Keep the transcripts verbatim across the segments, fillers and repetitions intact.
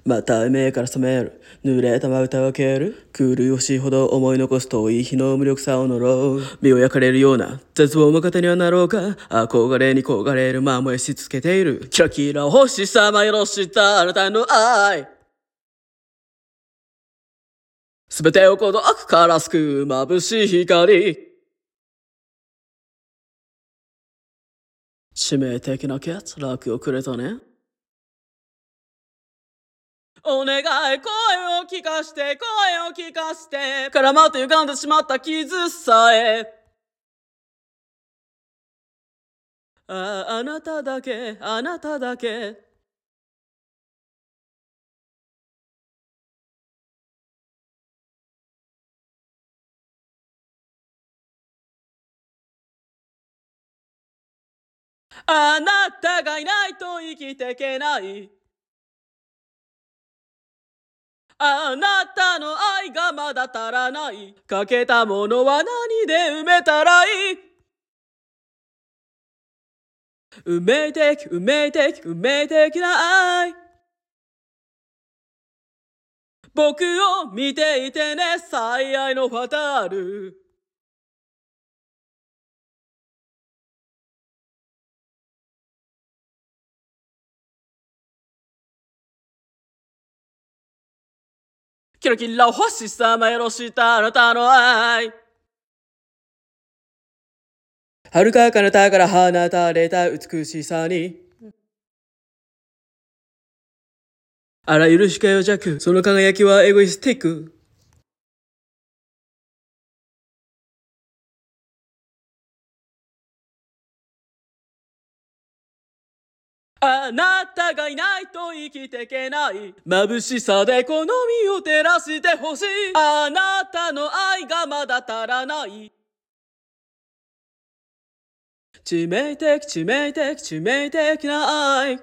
また目から覚める濡れたまぶたを開ける苦しいほど思い残す遠い日の無力さを呪う身を焼かれるような絶望も糧にはなろうか憧れに焦がれるま燃やし続けているキラキラ星さまよろしたあなたの愛すべてを孤独から救う眩しい光致命的な欠落をくれたねお願い声を聞かして声を聞かせて絡まって歪んでしまった傷さえああ、あなただけあなただけあなたがいないと生きていけないあなたの愛がまだ足らないかけたものは何で埋めたらいい運命的運命的運命的な愛僕を見ていてね最愛のファタールキラキラ星さまよろしたあなたの愛遥か彼方から放たれた美しさにあらゆる視界を弱その輝きはエゴイスティックあなたがいないと生きていけない眩しさでこの身を照らしてほしいあなたの愛がまだ足らない致命的致命的致命的な愛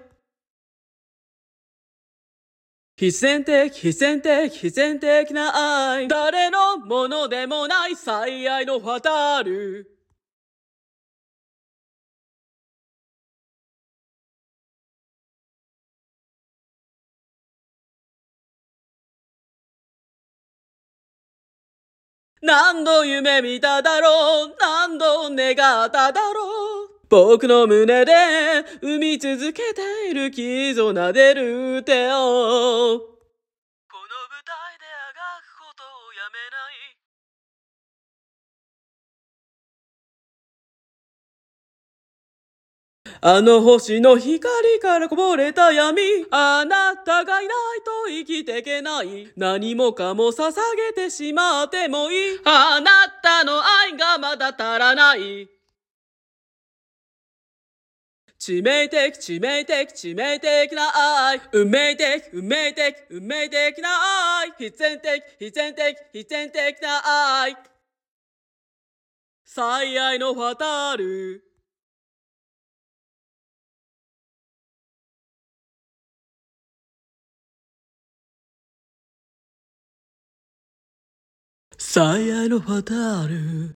必然的必然的必然的な愛誰のものでもない最愛のファタール何度夢見ただろう何度願っただろう僕の胸で生み続けている傷を撫でる手をこの舞台であがくことをやめないあの星の光からこぼれた闇あなたがいないと生きていけない何もかも捧げてしまってもいいあなたの愛がまだ足らない致命的致命的致命的な愛運命的運命的運命的な愛必然的必然的必然的な愛最愛のファタール最愛のファタール